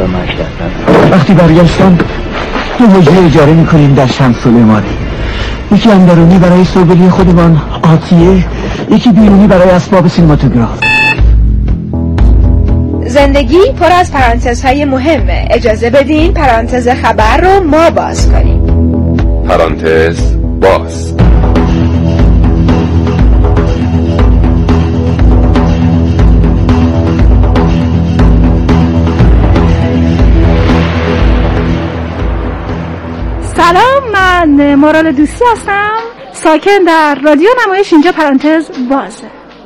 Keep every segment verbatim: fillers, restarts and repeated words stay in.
به من کردن. وقتی برگشتم دو حجره اجاره میکنیم در شمس الامامی، یکی اندرونی برای سوبری خودمان آتیه، یکی بیرونی برای اسباب سینماتوگراف. زندگی پر از پرانتزهای مهمه. اجازه بدین پرانتز خبر رو ما باز کنیم. پرانتز باز. سلام، من مارال دوستی هستم، ساکن در رادیو نمایش. اینجا پرانتز بازه.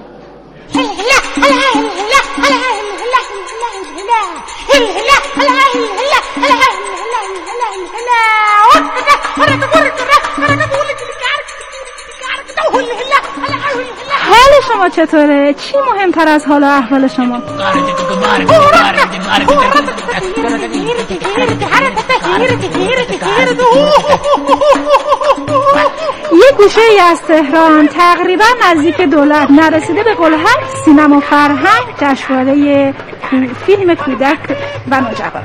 حال شما چطوره؟ چی مهمتر از حال و احوال شما؟ یه گوشه ای از تهران تقریبا نزدیک دولت نرسیده به قلهر سینما فرهنگ جشنواره فیلم کودک و نوجوان.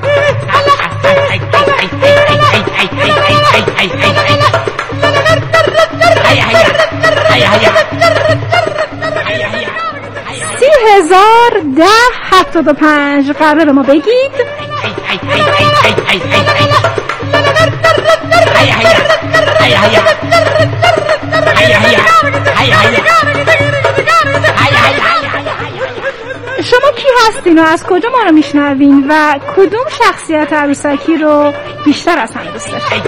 سی هزار ده هفتاد و پنج قرار به ما بگید. شما کی هستین و از کجا ما رو میشنوین و کدوم شخصیت عروسکی رو بیشتر از همه دوست داشتین؟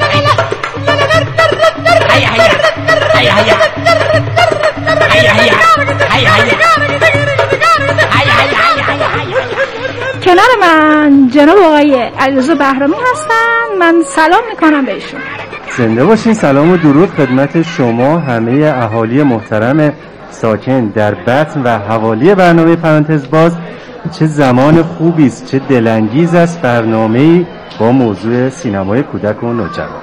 کنار من جناب آقای علیرضا بهرامی هستن. من سلام میکنم بهشون. زنده باشین. سلام و درود خدمت شما همه اهالی محترم ساکن در بطن و حوالی برنامه پرانتز باز. چه زمان خوبی است، چه دلانگیز است برنامه‌ای با موضوع سینمای کودک و نوجوان.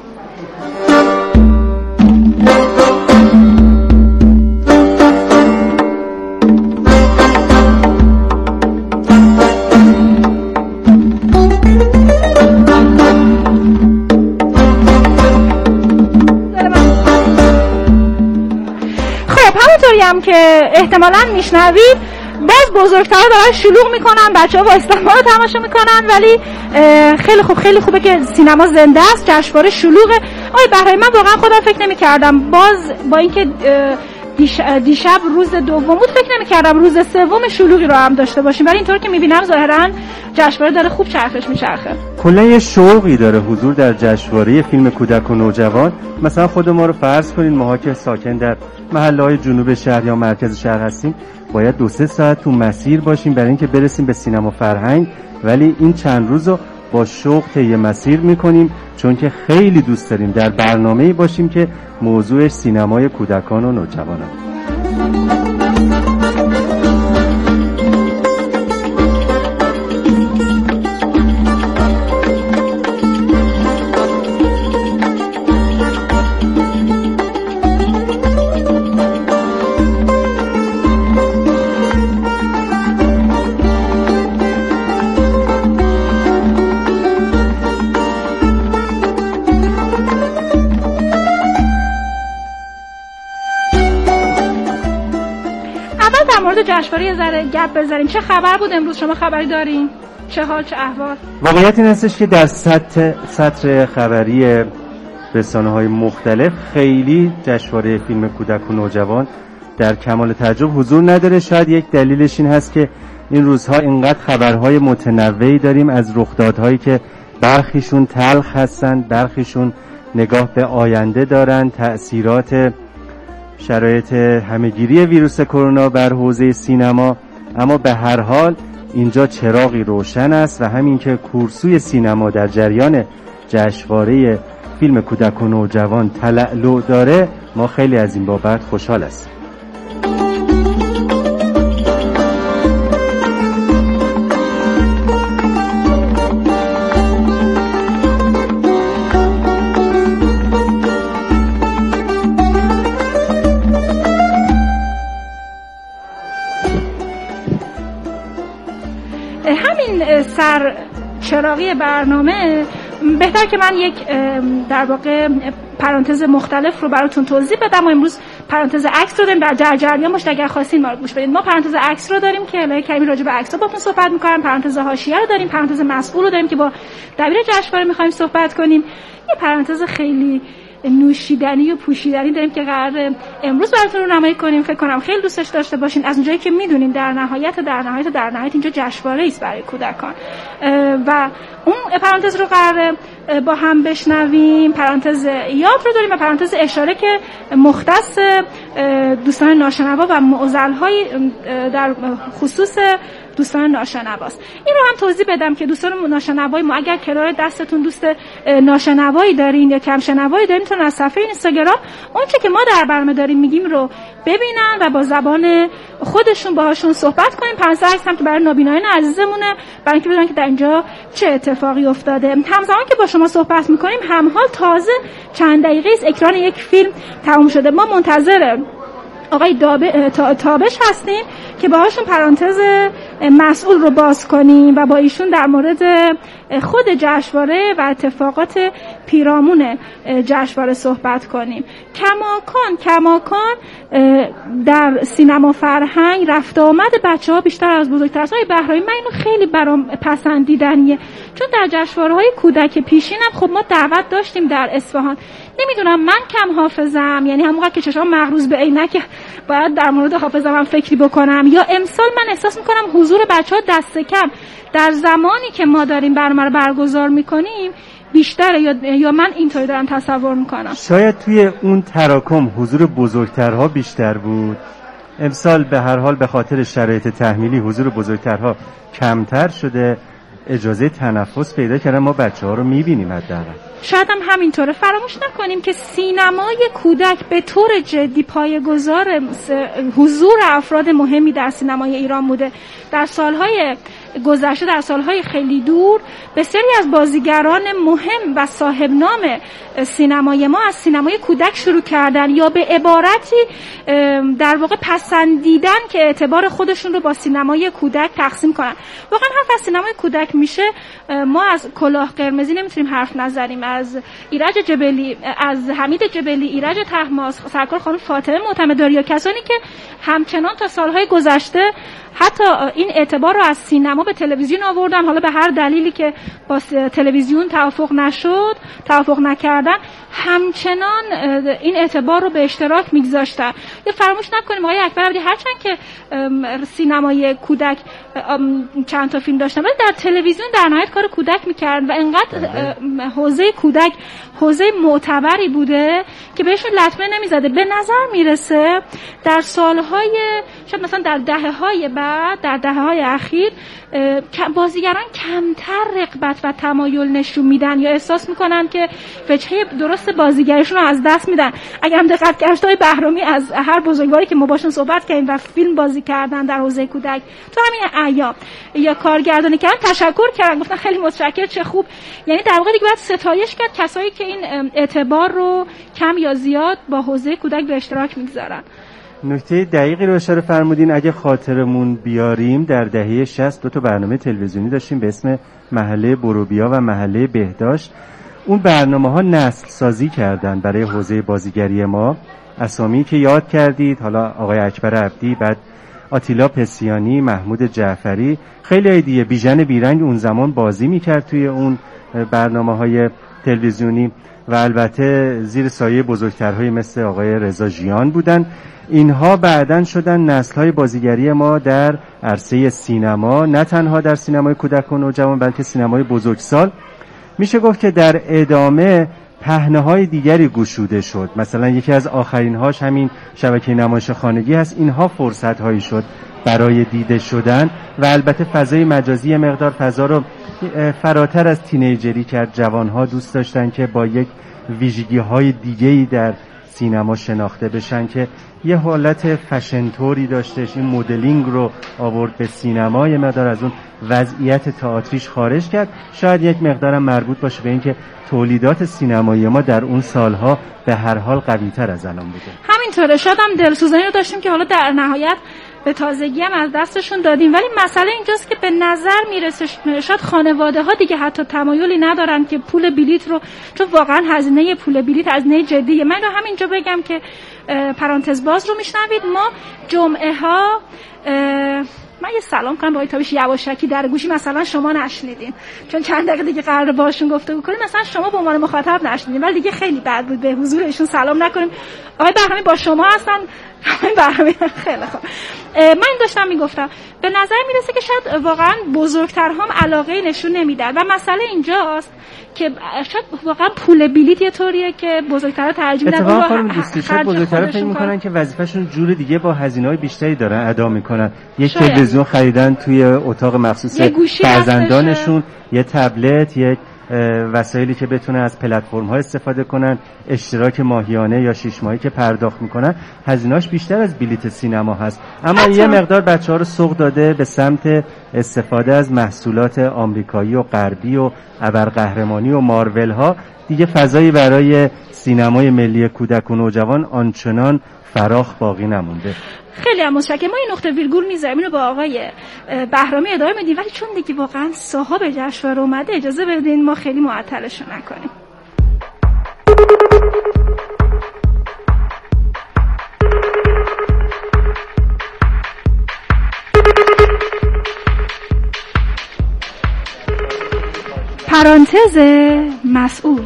هم که احتمالاً میشنوید، باز بزرگترها دارن شلوغ میکنن، بچه‌ها وایستاما رو تماشا میکنن، ولی خیلی خوب خیلی خوبه که سینما زنده است، جشنواره شلوغه. آی برای من واقعا خودم فکر نمی‌کردم باز با اینکه دیشب روز دوم بود فکر نمی‌کردم روز سوم شلوغی رو هم داشته باشیم، ولی اینطور که می‌بینم ظاهراً جشنواره داره خوب چرخش میچرخه. کلا یه شوقی داره حضور در جشنواره فیلم کودک و نوجوان. مثلا خود ما رو فرض کنین، ماها که ساکن در محله‌های جنوب شهر یا مرکز شهر هستیم، باید دو سه ساعت تو مسیر باشیم برای اینکه برسیم به سینما فرهنگ، ولی این چند روزو با شوق طی مسیر میکنیم چون که خیلی دوست داریم در برنامه‌ای باشیم که موضوعش سینمای کودکان و نوجوانان. جشنواره یه ذره گپ بزنیم. چه خبر بود امروز؟ شما خبری دارین؟ چه حال، چه احوال؟ واقعیت این هستش که در سطح سطر خبری رسانه‌های مختلف خیلی جشنواره فیلم کودک و نوجوان در کمال تعجب حضور نداره. شاید یک دلیلش این هست که این روزها اینقدر خبرهای متنوعی داریم از رخدادهایی که برخیشون تلخ هستن، برخیشون نگاه به آینده دارن، تأثیرات شرایط همهگیری ویروس کرونا بر حوزه سینما. اما به هر حال اینجا چراغی روشن است و همین که کورسوی سینما در جریان جشنواره فیلم کودک و نوجوان تلألؤ داره، ما خیلی از این بابت خوشحال هستیم. همین سر چراغی برنامه بهتر که من یک در واقع پرانتز مختلف رو براتون توضیح بدم. و امروز پرانتز عکس رو داریم، در در جریان باشید اگر خواستین ما رو گوش بدید. ما پرانتز عکس رو داریم که الهی کمی راجع به عکس با باهاتون صحبت می‌کنم. پرانتز حاشیه رو داریم، پرانتز مسئول رو داریم که با دبیر جشنواره می‌خوایم صحبت کنیم. یه پرانتز خیلی نوشیدنی و پوشیدنی داریم که قرار امروز براتون رونمایی کنیم. فکر کنم خیلی دوستش داشته باشین، از اونجایی که میدونین در نهایت در نهایت در نهایت اینجا جشنواره است برای کودکان و اون پرانتز رو قرار با هم بشنویم. پرانتز یاد رو داریم و پرانتز اشاره که مختص دوستان ناشنوا و معضل‌های در خصوص دوستان ناشنواست. این رو هم توضیح بدم که دوستان ناشنوای ما اگر کنار دستتون دوست ناشنوایی دارین یا کم شنوایی دارین میتونن از صفحه اینستاگرام اونچه که ما در برنامه داریم میگیم رو ببینن و با زبان خودشون باهاشون صحبت کنیم. پرانتز عکس هم که برای نابینایان عزیزمونه، برای اینکه بدونن که در اینجا چه اتفاقی افتاده. همزمان که با شما صحبت میکنیم همحال تازه چند دقیقه است اکران یک فیلم تموم شده. ما منتظر آقای تابش هستیم که باهاشون پرانتز مسئول رو باز کنیم و با ایشون در مورد خود جشنواره و اتفاقات پیرامون جشنواره صحبت کنیم. کماکان کماکان در سینما فرهنگ رفت آمد بچه‌ها بیشتر از بزرگترهای بهرami. من اینو خیلی برام پسندیدنیه، چون در جشنواره‌های کودک پیشینم خب ما دعوت داشتیم در اصفهان. نمیدونم من کم حافظم، یعنی همونقدر که چشام مغروض به عینک باید در مورد حافظم هم فکری بکنم، یا امسال من احساس میکنم حضور بچه‌ها دست کم در زمانی که ما داریم برنامه رو برگزار میکنیم بیشتره، یا یا من اینطوری دارم تصور میکنم. شاید توی اون تراکم حضور بزرگترها بیشتر بود. امسال به هر حال به خاطر شرایط تحمیلی حضور بزرگترها کمتر شده، اجازه تنفس پیدا کردن، ما بچه‌ها رو می‌بینیم حداقل. شاید هم همینطوره. فراموش نکنیم که سینمای کودک به طور جدی پایه‌گذار حضور افراد مهمی در سینمای ایران بوده. در سالهای گذشته، در سالهای خیلی دور، بسیاری از بازیگران مهم و صاحب نام سینمای ما از سینمای کودک شروع کردن، یا به عبارتی در واقع پسندیدن که اعتبار خودشون رو با سینمای کودک تقسیم کنن. واقعا حرف از سینمای کودک میشه، ما از کلاه قرمزی نمیتونیم حرف نزنیم، از ایرج جبلی، از حمید جبلی، ایرج طهماسب، سرکار خانم فاطمه معتمدآری، یا کسانی که همچنان تا سالهای گذشته حتی این اعتبار رو از سینما به تلویزیون آوردن، حالا به هر دلیلی که با تلویزیون توافق نشد، توافق نکردن، همچنان این اعتبار رو به اشتراک میگذاشتن. یا فراموش نکنیم آقای اکبر عبدی هرچند که سینمای کودک چند تا فیلم داشتن ولی در تلویزیون در نهایت کار کودک میکردن و انقدر حوزه کودک حوزه معتبری بوده که بهشون لطمه نمیزده. به نظر میرسه در سالهای شاید مثلا در دهه‌های بعد، در دهه‌های اخیر بازیگران کمتر رغبت و تمایل نشون میدن یا احساس میکنن که وجهه درست بازیگریشون رو از دست میدن. اگر هم دقت کردید آقای بهرامی از هر بزرگواری که ما باشون صحبت کردیم و فیلم بازی کردن در حوزه کودک تو همین ایام یا کارگردانی کردن تشکر کردن، گفتن خیلی متشکرم، چه خوب. یعنی در واقع دیگه باید ستایش کرد کسایی که این اعتبار رو کم یا زیاد با حوزه کودک به اشتراک میگذارن. نکته دقیقی رو اشاره فرمودین. اگه خاطرمون بیاریم در دهه شصت دو تا برنامه تلویزیونی داشتیم به اسم محله بروبیا و محله بهداشت. اون برنامه ها نسل سازی کردن برای حوزه بازیگری ما. اسامی که یاد کردید، حالا آقای اکبر عبدی، بعد آتیلا پسیانی، محمود جعفری، خیلی های دیگه. بیژن بیرنگ اون زمان بازی میکرد توی اون برنامه های تلویزیونی و البته زیر سایه بزرگترهای مثل آقای رضا ژیان بودن. اینها بعداً شدن نسل‌های بازیگری ما در عرصه سینما، نه تنها در سینمای کودک و نوجوان بلکه سینمای بزرگسال. میشه گفت که در ادامه پهنه‌های دیگری گشوده شد. مثلا یکی از آخرین‌هاش همین شبکه نمایش خانگی هست. اینها فرصت‌هایی شد برای دیده شدن و البته فضای مجازی مقدار فضا رو فراتر از تینیجری کرد. جوان‌ها دوست داشتن که با یک ویژگی‌های دیگه‌ای در سینما شناخته بشن که یه حالت فشنتوری داشتش. این مدلینگ رو آورد به سینما، یه مقدار از اون وضعیت تئاتریش خارج کرد. شاید یک مقدارم مربوط باشه به اینکه تولیدات سینمایی ما در اون سالها به هر حال قوی‌تر از الان بوده. همین همینطوره. شاید هم دلسوزانی رو داشتیم که حالا در نهایت به تازگی هم از دستشون دادیم، ولی مسئله اینجاست که به نظر میرسه شاید خانواده ها دیگه حتی تمایلی ندارن که پول بلیت رو، چون واقعا هزینه پول بلیت هزینه جدیه. من رو همینجا بگم که پرانتز باز رو میشنوید. ما جمعه ها من یه سلام کنم به آقای تابش یواشکی در گوشی، مثلا شما نشنیدین چون چند دقیقه دیگه قرار باشون گفتگو کنیم، مثلا شما به عنوان مخاطب نشنیدین، ولی دیگه خیلی بد بود به حضور ایشون سلام نکنیم. آقای بهرامی با شما هستن. آقای بهرامی خیلی خوب. من داشتم میگفتم به نظر میرسه که شاید واقعا بزرگترها هم علاقه نشون نمیدن و مسئله اینجاست که شاید واقعا پول بلیت یه طوریه که بزرگترها ترجیح میدن. اتفاقا خانم دوستی شاید بزرگترها فکر میکنن که وظیفه‌شون جور دیگه با هزینه‌های بیشتری دارن ادا میکنن. یک تلویزیون خریدن توی اتاق مخصوص فرزندانشون، یه تبلت، یک وسایلی که بتونه از پلتفرم‌ها استفاده کنن، اشتراک ماهیانه یا شش ماهی که پرداخت میکنن، هزینه‌اش بیشتر از بلیت سینما هست. اما حتی یه مقدار بچه‌ها رو سوق داده به سمت استفاده از محصولات آمریکایی و غربی و ابرقهرمانی و مارول ها. دیگه فضایی برای سینمای ملی کودک و نوجوان آنچنان فراخ باقی نمونده. خیلی هم متشکرم. ما این نقطه ویرگول میذاریم، اینو با آقای بهرامی ادامه میدیم، ولی چون دیگه واقعا صاحب جشنواره اومده اجازه بدین ما خیلی معطلش نکنیم. پرانتز مسئول.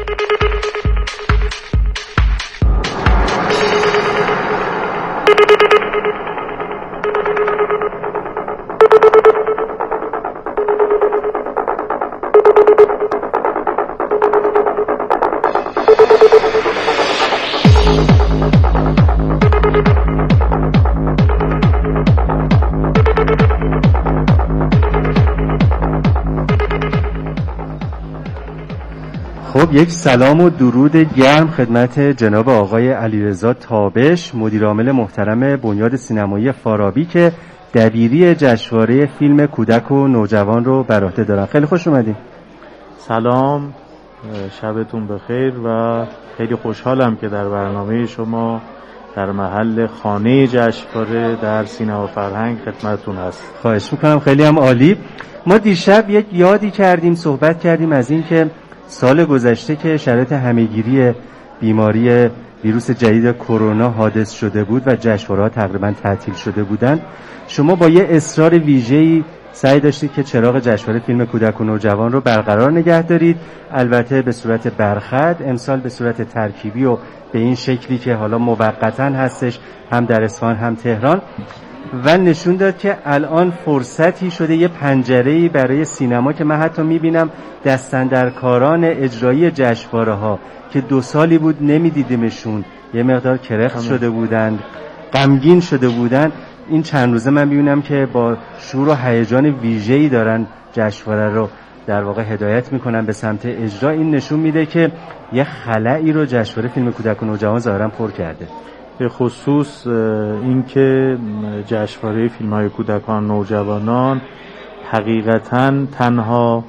خب یک سلام و درود گرم خدمت جناب آقای علیرضا تابش، مدیر عامل محترم بنیاد سینمایی فارابی که دبیری جشنواره فیلم کودک و نوجوان رو بر عهده دارن. خیلی خوش اومدین. سلام، شبتون بخیر و خیلی خوشحالم که در برنامه شما در محل خانه جشنواره در سینما فرهنگ خدمتتون هست. خواهش میکنم، خیلی هم عالی. ما دیشب یک یادی کردیم، صحبت کردیم از این که سال گذشته که شرایط همهگیری بیماری ویروس جدید کرونا حادث شده بود و جشنواره‌ها تقریبا تعطیل شده بودند، شما با یه اصرار ویژه‌ای سعی داشتید که چراغ جشنواره فیلم کودک و نوجوان رو برقرار نگه دارید، البته به صورت برخط، امسال به صورت ترکیبی و به این شکلی که حالا موقتاً هستش، هم در اصفهان هم تهران، و نشون داد که الان فرصتی شده، یه پنجره‌ای برای سینما که من حتی می‌بینم دستاندرکاران اجرایی جشنواره‌ها که دو سالی بود نمی‌دیدیمشون، یه مقدار کرخت شده بودند، غمگین شده بودند، این چند روزه من می‌بینم که با شور و هیجان ویژه‌ای دارن جشنواره رو در واقع هدایت می‌کنن به سمت اجرا. این نشون میده که یه خلأی رو جشنواره فیلم کودک و نوجوان ظاهراً پر کرده. به خصوص اینکه جشنواره فیلم‌های کودکان نوجوانان حقیقتاً تنها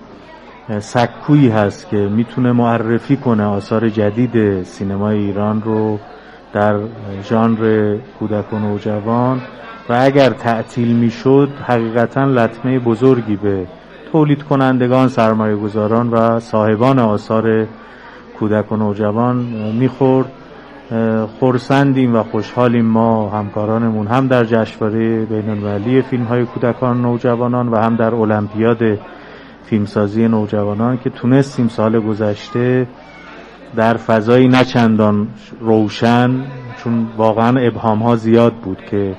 سکویی هست که میتونه معرفی کنه آثار جدید سینمای ایران رو در ژانر کودک و نوجوان، و اگر تعطیل میشد حقیقتاً لطمه بزرگی به تولید کنندگان، سرمایه گذاران و صاحبان آثار کودک و نوجوان میخورد. خرسندیم و خوشحالیم ما همکارانمون هم در جشنواره بین‌المللی فیلم‌های کودکان نوجوانان و هم در المپیاد فیلمسازی نوجوانان که تونستیم سال گذشته در فضایی نچندان روشن، چون واقعا ابهام‌ها زیاد بود که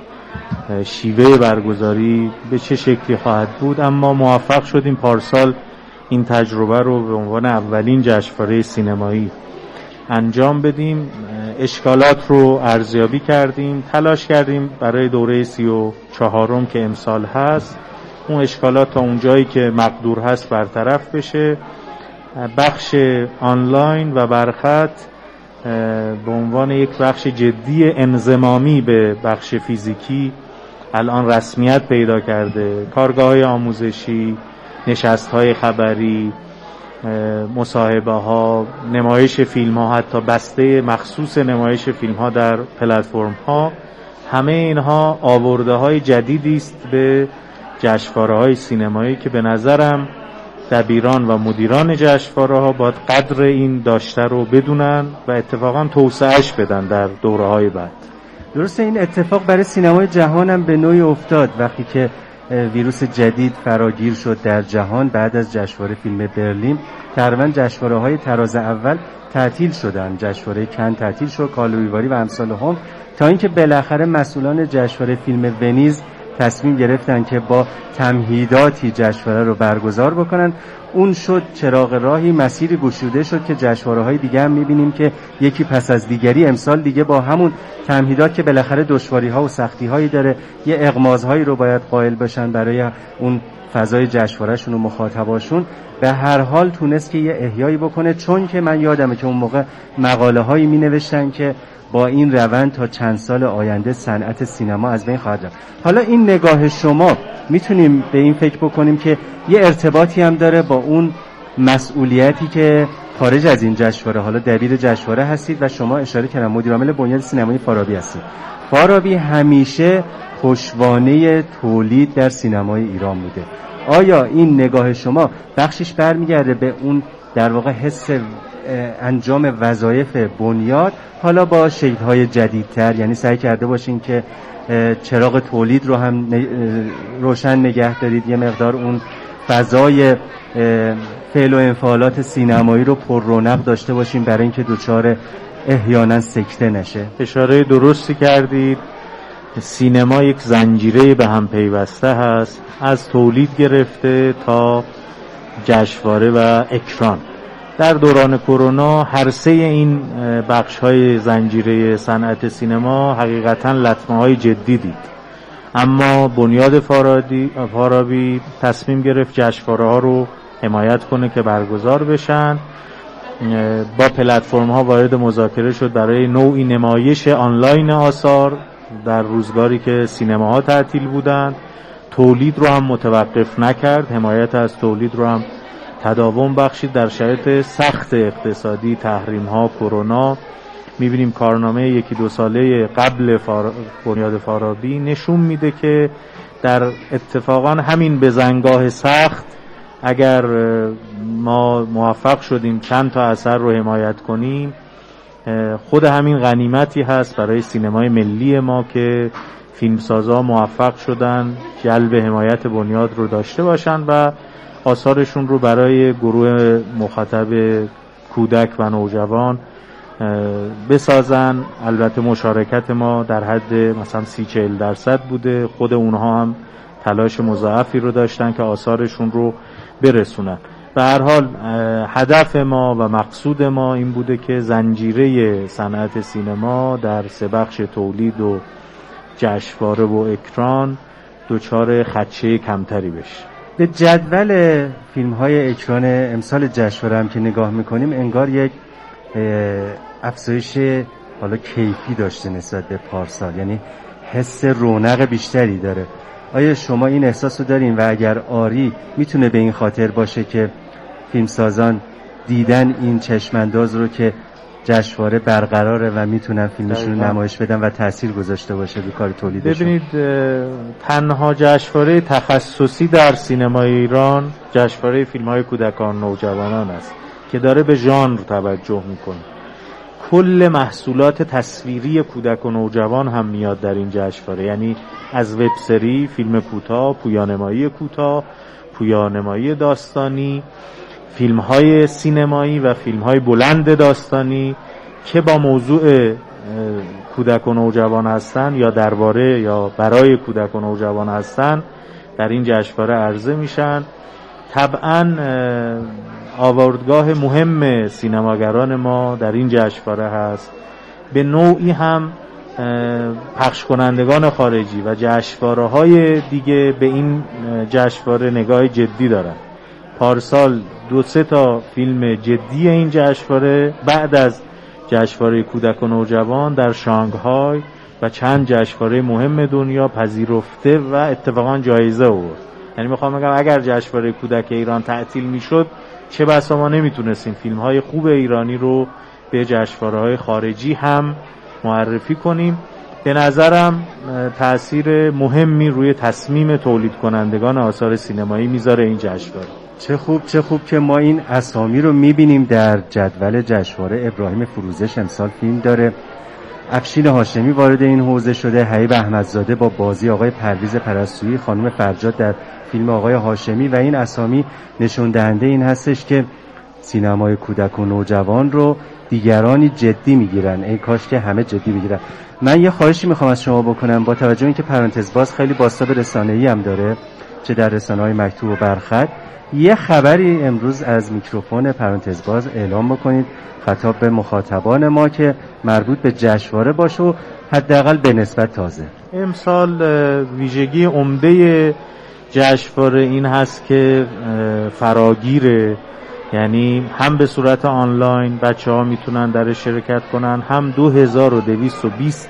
شیوه برگزاری به چه شکلی خواهد بود، اما موفق شدیم پارسال این تجربه رو به عنوان اولین جشنواره سینمایی انجام بدیم. اشکالات رو ارزیابی کردیم، تلاش کردیم برای دوره سی و چهارم که امسال هست اون اشکالات تا اونجایی که مقدور هست برطرف بشه. بخش آنلاین و برخط به عنوان یک بخش جدی انضمامی به بخش فیزیکی الان رسمیت پیدا کرده. کارگاه‌های آموزشی، نشست‌های خبری، مصاحبه ها، نمایش فیلم ها، حتی بسته مخصوص نمایش فیلم ها در پلتفرم ها، همه اینها آورده های جدیدی است به جشنواره های سینمایی که به نظرم دبیران و مدیران جشنواره ها باید قدر این داشته رو بدونن و اتفاقا توسعهش بدن در دوره های بعد. درسته این اتفاق برای سینمای جهان هم به نوعی افتاد وقتی که ویروس جدید فراگیر شد در جهان. بعد از جشنواره فیلم برلین تقریبا جشنواره های تراز اول تعطیل شدن، جشنواره کن تعطیل شد، کالویواری و امثال هم، تا اینکه بالاخره مسئولان جشنواره فیلم ونیز تصمیم گرفتن که با تمهیداتی جشنواره رو برگزار بکنن. اون شد چراغ راهی، مسیری گشوده شد که جشنواره‌های دیگه هم می‌بینیم که یکی پس از دیگری امسال دیگه با همون تمهیدات که بالاخره دشواری‌ها و سختی‌هایی داره، یه اغمازهایی رو باید قائل بشن برای اون فضای جشنواره‌شون و مخاطباشون، به هر حال تونست که یه احیایی بکنه. چون که من یادمه که اون موقع مقاله‌هایی می‌نوشتن که با این روند تا چند سال آینده صنعت سینما از بین خواهد رفت. حالا این نگاه شما میتونیم به این فکر بکنیم که یه ارتباطی هم داره با اون مسئولیتی که خارج از این جشنواره، حالا دبیر جشنواره هستید و شما اشاره کردن مدیر عامل بنیاد سینمایی فارابی هستید. فارابی همیشه پشتوانه تولید در سینمای ایران بوده. آیا این نگاه شما بخشش برمیگرده به اون در واقع حس انجام وظایف بنیاد، حالا با شکل‌های جدیدتر، یعنی سعی کرده باشین که چراغ تولید رو هم روشن نگه دارید، یه مقدار اون فضای فعل و انفعالات سینمایی رو پر رونق داشته باشین برای اینکه دوچار احیانا سکته نشه؟ اشاره درستی کردید. سینما یک زنجیره به هم پیوسته هست، از تولید گرفته تا جشنواره و اکران. در دوران کرونا هر سه این بخش‌های زنجیره صنعت سینما حقیقتاً لطمه‌های جدی دید. اما بنیاد فارابی تصمیم گرفت جشنواره‌ها رو حمایت کنه که برگزار بشن. با پلتفرم‌ها وارد مذاکره شد برای نوعی نمایش آنلاین آثار در روزگاری که سینماها تعطیل بودند. تولید رو هم متوقف نکرد، حمایت از تولید رو هم تداوم بخشید. در شرایط سخت اقتصادی، تحریم ها، کرونا، میبینیم کارنامه یکی دو ساله قبل فار... بنیاد فارابی نشون میده که در اتفاقا همین بزنگاه سخت اگر ما موفق شدیم چند تا اثر رو حمایت کنیم، خود همین غنیمتی هست برای سینمای ملی ما که فیلمسازا موفق شدن جلب حمایت بنیاد رو داشته باشن و آثارشون رو برای گروه مخاطب کودک و نوجوان بسازن. البته مشارکت ما در حد مثلا سی چهل درصد بوده، خود اونها هم تلاش مضاعفی رو داشتن که آثارشون رو برسونن. به هر حال هدف ما و مقصود ما این بوده که زنجیره صنعت سینما در سه بخش تولید و جشنواره و اکران دچار خدشه کمتری بشه. به جدول فیلم های اکران امسال جشنواره هم که نگاه میکنیم انگار یک افزایش حالا کیفی داشته نسبت به پارسال، یعنی حس رونق بیشتری داره. آیا شما این احساس رو دارین و اگر آری میتونه به این خاطر باشه که فیلمسازان دیدن این چشمانداز رو که جشنواره برقراره و میتونن فیلمشون رو نمایش بدن و تأثیر گذاشته باشه به کار تولیدشون؟ ببینید، تنها جشنواره تخصصی در سینمای ایران جشنواره فیلم‌های کودکان نوجوانان است که داره به ژانر توجه میکنه. کل محصولات تصویری کودک و نوجوان هم میاد در این جشنواره، یعنی از وب سری، فیلم کوتاه، پویانمایی کوتاه، پویانمایی داستانی، فیلم‌های سینمایی و فیلم‌های بلند داستانی که با موضوع کودک و نوجوان هستن یا درباره یا برای کودک و نوجوان هستن در این جشنواره عرضه میشن. طبعاً آوردگاه مهم سینماگران ما در این جشنواره هست. به نوعی هم پخش کنندگان خارجی و جشنواره‌های دیگه به این جشنواره نگاه جدی دارن. پارسال دو سه تا فیلم جدی این جشنواره بعد از جشنواره کودک و نوجوان در شانگهای و چند جشنواره مهم دنیا پذیرفته و اتفاقا جایزه آورد. یعنی میخوام بگم اگر جشنواره کودک ایران تعطیل میشد چه بسا ما نمیتونستیم فیلم های خوب ایرانی رو به جشنواره های خارجی هم معرفی کنیم. به نظرم تأثیر مهمی روی تصمیم تولید کنندگان آثار سینمایی میذاره این جشنواره. چه خوب چه خوب که ما این اسامی رو میبینیم در جدول جشنواره. ابراهیم فروزش امسال فیلم داره، افشین هاشمی وارد این حوزه شده، حبیب احمدزاده با بازی آقای پرویز پرستویی، خانم فرجاد در فیلم آقای هاشمی، و این اسامی نشون دهنده این هستش که سینمای کودک و نوجوان رو دیگرانی جدی میگیرن. ای کاش که همه جدی بگیرن. من یه خواهشی میخوام از شما بکنم، با توجه به اینکه پرانتز باز خیلی بازتاب رسانه‌ای هم داره، چه در رسانه‌های مکتوب و برخط، یه خبری امروز از میکروفون پرانتز باز اعلام بکنید خطاب به مخاطبان ما که مربوط به جشنواره باشه و حداقل به نسبت تازه. امسال ویژگی عمده جشنواره این هست که فراگیره، یعنی هم به صورت آنلاین بچه ها میتونن در شرکت کنن، هم دو هزار و دویست و بیست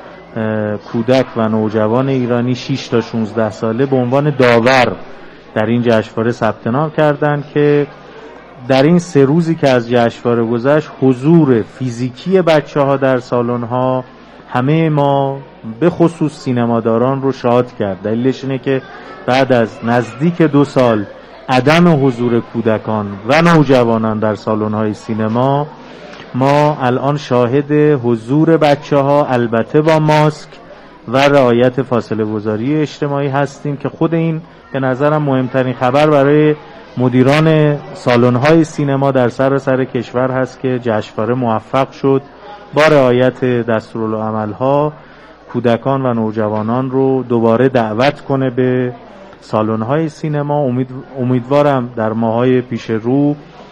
کودک و نوجوان ایرانی شش تا شانزده ساله به عنوان داور در این جشنواره ثبت نام کردن که در این سه روزی که از جشنواره گذشت حضور فیزیکی بچه ها در سالن ها همه ما به خصوص سینماداران رو شاد کرد. دلیلش اینه که بعد از نزدیک دو سال عدم حضور کودکان و نوجوانان در سالن های سینما، ما الان شاهد حضور بچه ها البته با ماسک و رعایت فاصله گذاری اجتماعی هستیم که خود این به نظرم مهمترین خبر برای مدیران سالن های سینما در سراسر کشور هست که جشنواره موفق شد با رعایت دستورالعمل ها کودکان و نوجوانان رو دوباره دعوت کنه به سالن های سینما. امید امیدوارم در ماهای پیش رو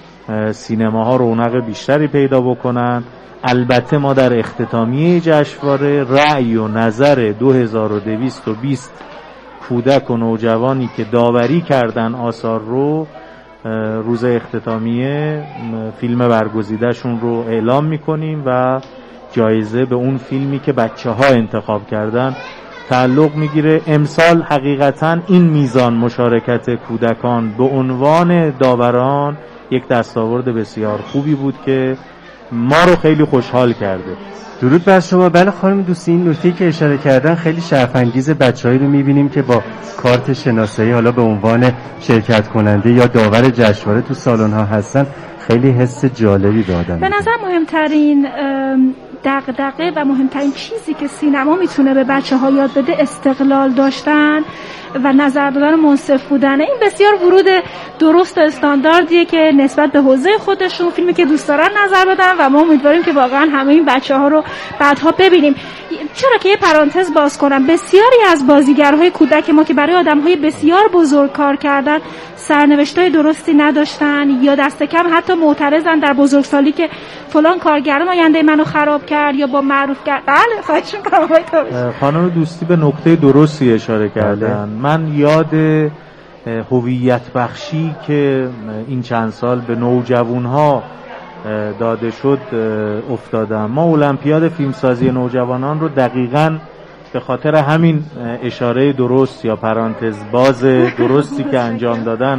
سینماها رونق بیشتری پیدا بکنن. البته ما در اختتامیه جشنواره رأی و نظر دو هزار و دویست و بیست کودک و نوجوانی که داوری کردن آثار رو روز اختتامیه فیلم برگزیدهشون رو اعلام میکنیم و جایزه به اون فیلمی که بچه ها انتخاب کردن تعلق میگیره. امسال حقیقتا این میزان مشارکت کودکان به عنوان داوران یک دستاورد بسیار خوبی بود که ما رو خیلی خوشحال کرده. درود بر شما. بله خانم دوستی، این نکته که اشاره کردن خیلی شگفت‌انگیز. بچه‌هایی رو می‌بینیم که با کارت شناسایی حالا به عنوان شرکت کننده یا داور جشنواره تو سالن‌ها هستن، خیلی حس جالبی دادن. به نظر مهمترین دغدغه و مهمترین چیزی که سینما میتونه به بچه‌ها یاد بده استقلال داشتن و نظر دادن منصف بودنه. این بسیار ورود درست و استانداردیه که نسبت به حوزه خودشون فیلمی که دوست دارن نظر بدن و ما امیدواریم که واقعا همه این بچه‌ها رو بعدها ببینیم. چرا که یه پرانتز باز کنم، بسیاری از بازیگرهای کودک ما که برای آدم‌های بسیار بزرگ کار کردن سرنوشتای درستی نداشتن یا دست کم حتی معترضن در بزرگسالی که فلان کارگردان آینده منو خراب کرد یا با معروف کرد. بله خواهش می‌کنم آقای خانم دوستی به نکته درستی اشاره کردن. من یاد هویت بخشی که این چند سال به نوجوانها داده شد افتادم. ما المپیاد فیلمسازی نوجوانان رو دقیقاً به خاطر همین اشاره درست یا پرانتز باز درستی که انجام دادن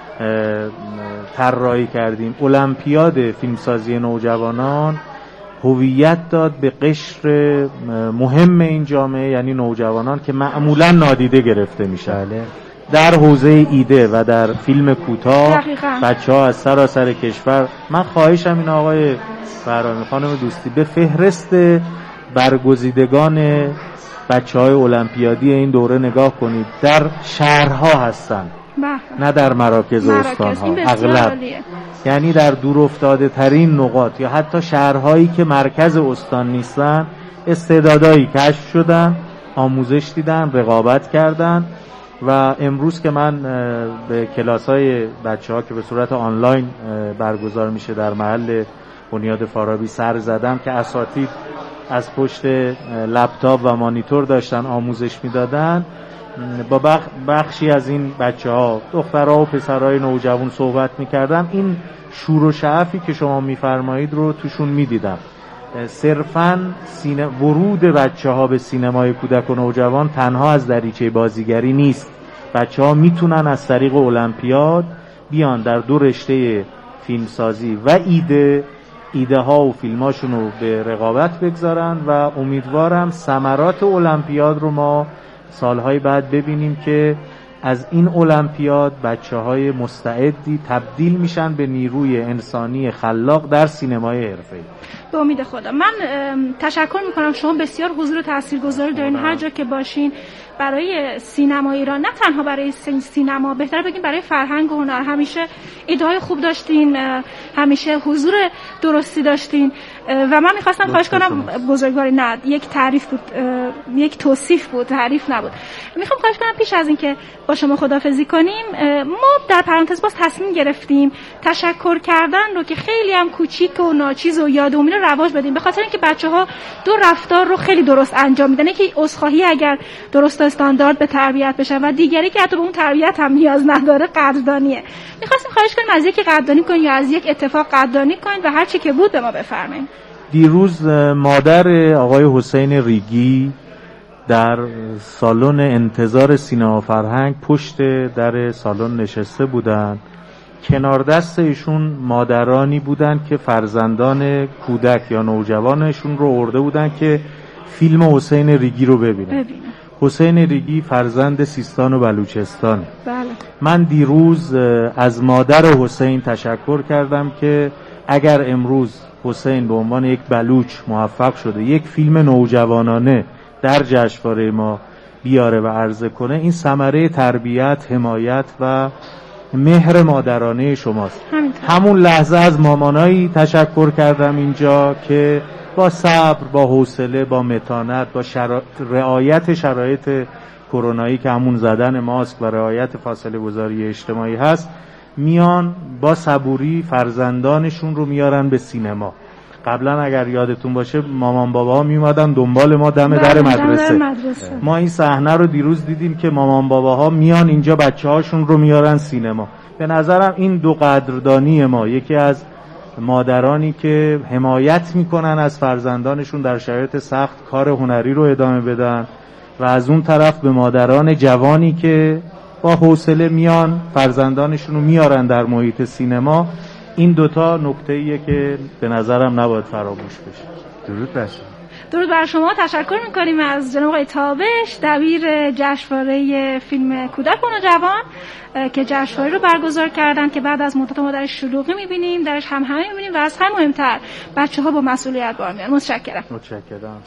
طراحی کردیم. المپیاد فیلمسازی نوجوانان هویت داد به قشر مهم این جامعه، یعنی نوجوانان که معمولا نادیده گرفته میشن. در حوزه ایده و در فیلم کوتاه بچه‌ها از سراسر کشور. من خواهشم این آقای فرهانی خانم دوستی به فهرست برگزیدگان بچه‌های المپیادی این دوره نگاه کنید. در شهرها هستن، نه در مراکز و استان‌ها اغلب، یعنی در دور افتاده ترین نقاط یا حتی شهرهایی که مرکز استان نیستن استعدادایی کشف شدن، آموزش دیدن، رقابت کردن و امروز که من به کلاس‌های بچه‌ها که به صورت آنلاین برگزار میشه در محل بنیاد فارابی سر زدم که اساتید از پشت لپتاپ و مانیتور داشتن آموزش میدادن، با بخشی از این بچه‌ها دخترها و پسرهای نوجوان صحبت میکردم. این شور و شعفی که شما میفرمایید رو توشون میدیدم. صرفاً سینه... ورود بچه‌ها به سینمای کودک و نوجوان تنها از دریچه بازیگری نیست، بچه ها میتونن از طریق المپیاد بیان در دو رشته فیلمسازی و ایده ایده ها و فیلماشون رو به رقابت بگذارن و امیدوارم ثمرات المپیاد رو ما سالهای بعد ببینیم که از این المپیاد بچه‌های مستعدی تبدیل میشن به نیروی انسانی خلاق در سینمای حرفه‌ای. به امید خدا. من تشکر میکنم، شما بسیار حضور تاثیرگذاری دارین هر جا که باشین برای سینما ایران، نه تنها برای سینما، بهتر بگیم برای فرهنگ و هنر. همیشه ایده‌های خوب داشتین، همیشه حضور درستی داشتین و من میخواستم خواهش کنم بزرگواری نه یک تعریف بود، یک توصیف بود، تعریف نبود. میخوام خواهش کنم پیش از اینکه با شما خداحافظی کنیم ما در پرانتز باز تصمیم گرفتیم تشکر کردن رو که خیلی هم کوچیک و ناچیز و یادومی رو رواج بدیم، به خاطر اینکه بچه‌ها دو رفتار رو خیلی درست انجام میدن، یکی عذرخواهی اگر درست استاندارد به تربیت بشه و دیگری که حتی به اون تربیت هم نیاز نداره قدردانیه. می‌خواستیم خواهش کنیم از یکی قدردانی کنید یا از یک اتفاق قدردانی کنید و هر چی که بود به ما بفرمایید. دیروز مادر آقای حسین ریگی در سالن انتظار سینما فرهنگ پشت در سالن نشسته بودند. کنار دست ایشون مادرانی بودند که فرزندان کودک یا نوجوانشون رو آورده بودند که فیلم حسین ریگی رو ببینن. ببینن. حسین ریگی فرزند سیستان و بلوچستان. بله. من دیروز از مادر حسین تشکر کردم که اگر امروز حسین به عنوان یک بلوچ موفق شده یک فیلم نوجوانانه در جشنواره ما بیاره و عرضه کنه، این ثمره تربیت، حمایت و مهر مادرانه شماست. همینطور. همون لحظه از مامانایی تشکر کردم اینجا که با صبر، با حوصله، با متانت، با شرا... رعایت شرایط کرونایی که همون زدن ماسک و رعایت فاصله گذاری اجتماعی هست، میان با صبوری فرزندانشون رو میارن به سینما. قبلا اگر یادتون باشه مامان بابا ها میومدن دنبال ما دم در مدرسه. مدرسه ما این صحنه رو دیروز دیدیم که مامان بابا ها میان اینجا بچه هاشون رو میارن سینما. به نظرم این دو قدردانی ما، یکی از مادرانی که حمایت میکنن از فرزندانشون در شرایط سخت کار هنری رو ادامه بدن و از اون طرف به مادران جوانی که با حوصله میان فرزندانشون رو میارن در محیط سینما، این دوتا نکته‌ایه که به نظرم نباید فراموش بشه. درود بر شما. درود بر شما. تشکر میکنیم از جناب آقای تابش، دبیر جشنواره فیلم کودک و نوجوان که جشنواره رو برگزار کردن که بعد از مدت ما درش شلوغی میبینیم، درش هم همه میبینیم و از همه مهمتر بچه‌ها با مسئولیت بار میان. متشکرم. متشکرم.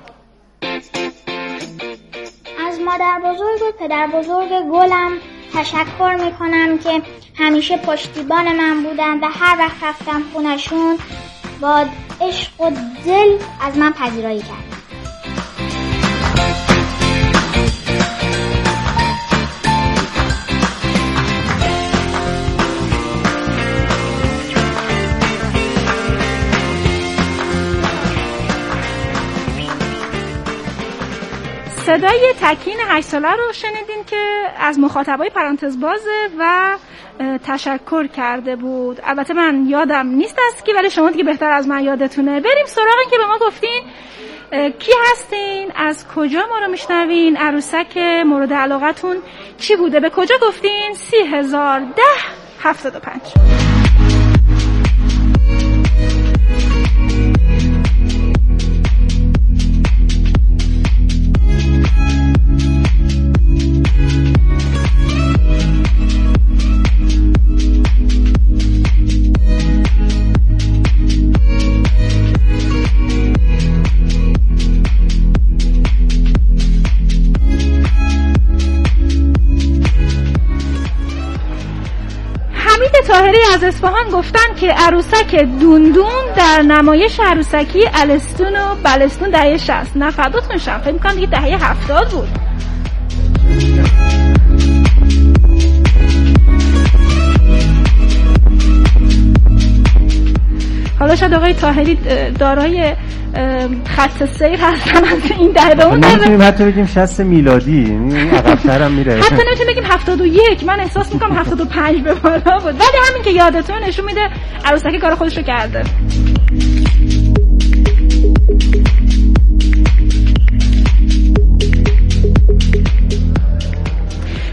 از مادر بزرگ و پدر بزرگ گلم تشکر میکنم که همیشه پشتیبان من بودن و هر وقت رفتم خونشون با عشق و دل از من پذیرایی کردن. صدای تکین هشت ساله رو شنیدین که از مخاطبای پرانتز بازه و تشکر کرده بود. البته من یادم نیست از کی، ولی شما دیگه بهتر از من یادتونه. بریم سراغ این که به ما گفتین کی هستین، از کجا ما رو میشنوین، عروسک مورد علاقتون چی بوده، به کجا گفتین؟ سی هزار ده هفتاد و پنج. طاهری از اصفهان گفتن که عروسک دوندون در نمایش عروسکی الستون و بلستون دهه شصت. نه فداتون شم، فکر می‌کنم دیگه دهه هفتاد بود. حالا شاید آقای طاهری دارای خط سیر هستن از این دهه به اون دهه. نمیتونیم حتی بگیم شصت میلادی، عقب‌تر هم میره. حتی نمیتونیم بگیم هفتاد و یک. من احساس میکنم هفتاد و پنج به بالا بود. ولی همین که یادتون نشون میده عروسکی کار خودش رو کرده.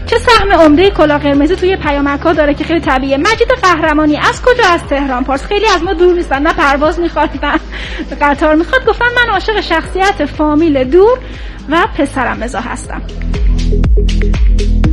چه سهم عمده کلاه قرمزی توی پیامک‌ها داره که خیلی طبیعیه. مجید قهرمانی از کجا؟ از تهران پارس. خیلی از ما دور نیستن، نه پرواز میخواد نه قطار میخواد. گفتن من عاشق شخصیت فامیل دور و پسرم رضا هستم.